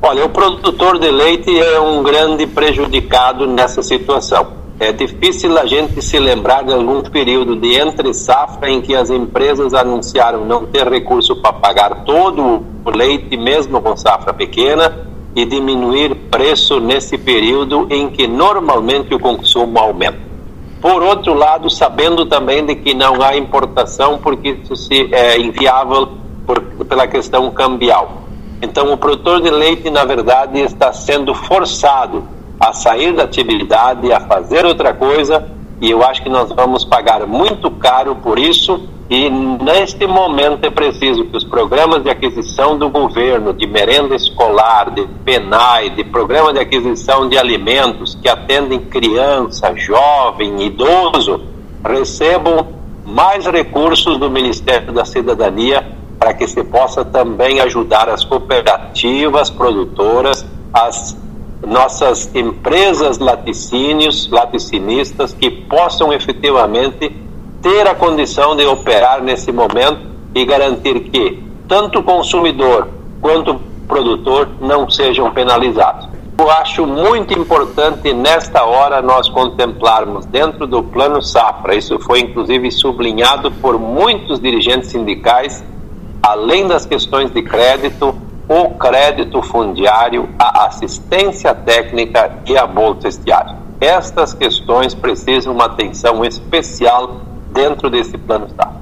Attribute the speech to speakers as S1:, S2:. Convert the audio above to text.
S1: Olha, o produtor de leite é um grande prejudicado nessa situação. É difícil a gente se lembrar de algum período de entre safra em que as empresas anunciaram não ter recurso para pagar todo o leite, mesmo com safra pequena, e diminuir preço nesse período em que normalmente o consumo aumenta. Por outro lado, sabendo também de que não há importação porque isso é inviável pela questão cambial. Então, o produtor de leite, na verdade, está sendo forçado a sair da atividade, a fazer outra coisa, e eu acho que nós vamos pagar muito caro por isso, e neste momento é preciso que os programas de aquisição do governo, de merenda escolar, de PENAI, de programa de aquisição de alimentos que atendem criança, jovem, idoso, recebam mais recursos do Ministério da Cidadania para que se possa também ajudar as cooperativas produtoras, as nossas empresas laticinistas que possam efetivamente ter a condição de operar nesse momento e garantir que tanto o consumidor quanto o produtor não sejam penalizados. Eu acho muito importante nesta hora nós contemplarmos dentro do Plano Safra, isso foi inclusive sublinhado por muitos dirigentes sindicais, além das questões de crédito, o crédito fundiário, a assistência técnica e a bolsa estiagem. Estas questões precisam uma atenção especial dentro desse Plano Safra.